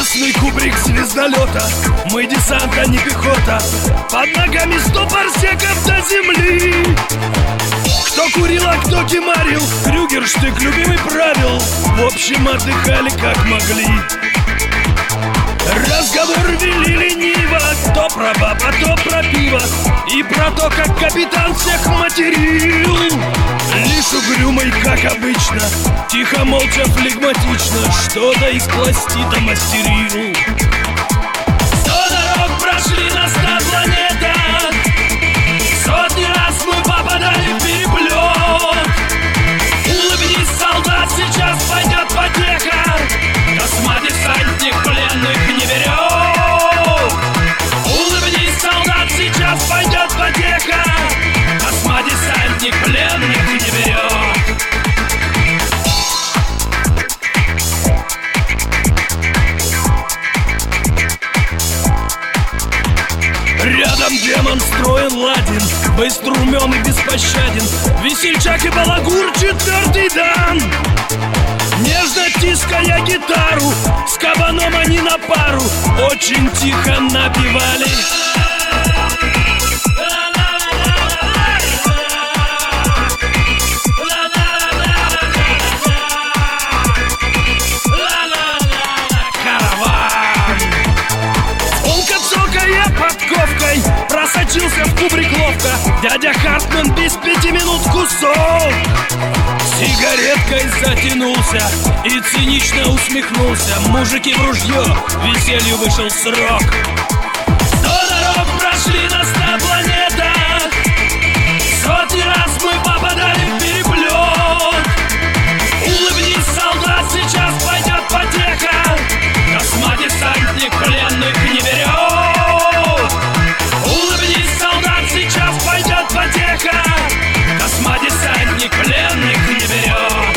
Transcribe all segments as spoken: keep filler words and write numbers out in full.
Красный кубрик звездолета, мы десант, а не пехота. Под ногами сто парсеков до земли. Кто курил, а кто кемарил, Крюгерштык любимый правил. В общем, отдыхали как могли. Разговор вели лениво, то про баб, а то про пиво. И про то, как капитан всех материл. Лишь угрюмый, как обычно, тихо, молча, флегматично что-то из пластита мастерил. Сто дорог прошли на ста планетах, сотни раз мы попадали в переплет. Улыбнись, солдат, сейчас пойдет потеха. Космодесантник пленных не берет. Улыбнись, солдат, сейчас пойдет потеха. Космодесантник пленных не берет. Рядом демон строен ладен, быстро, умен и беспощаден. Весельчак и балагур четвертый дан. Нежно тиская гитару, с кабаном они на пару очень тихо напевали. Подковкой просочился в кубрик ловко дядя Хартман без пяти минут кусок. Сигареткой затянулся и цинично усмехнулся. Мужики в ружье, веселью вышел срок. Сто дорог прошли на ста планетах, сотни раз мы попадали в переплет. Улыбнись, солдат, сейчас пойдет потеха. Космодесантник пленных не берет. Потеха, космодесантник пленных не берет.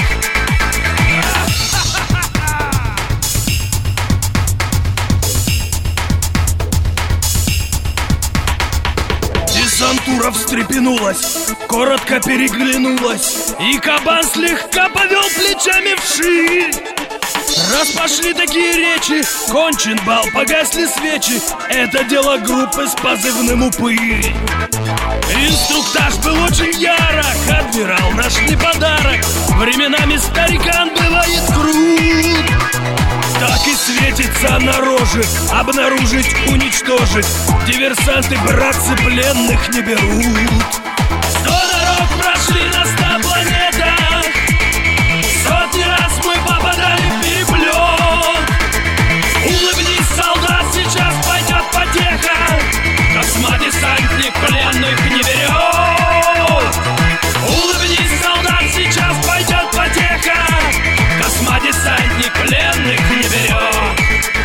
Десантура встрепенулась, коротко переглянулась, и кабан слегка повел плечами вширь. Раз пошли такие речи, кончен бал, погасли свечи. Это дело группы с позывным «Упырь». Инструктаж был очень ярок, адмирал наш не подарок. Временами старикан бывает крут. Так и светится на роже, обнаружить, уничтожить. Диверсанты, братцы, пленных не берут. Сто дорог прошли на ста планетах, сотни раз мы попадали в переплет. Улыбнись, солдат, сейчас пойдет потеха. Космодесантник пленных не берет. Улыбнись, солдат, сейчас пойдет потеха. Космодесантник пленных не берет.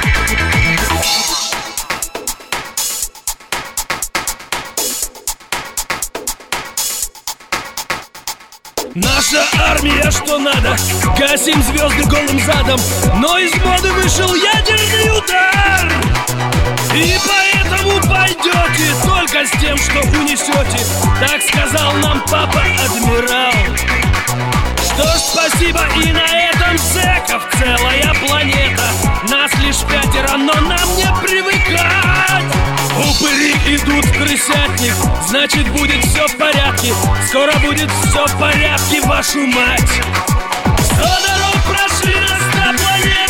Наша армия что надо, гасим звезды голым задом. Но из моды вышел ядерный удар. И поэтому пойдете только с тем, что унесете. Так сказал нам папа-адмирал. Что ж, спасибо, и на этом зэков целая планета. Нас лишь пятеро, но нам не привыкать. Упыри идут в крысятник, значит будет все в порядке. Скоро будет все в порядке, вашу мать. Сто дорог прошли на ста планет.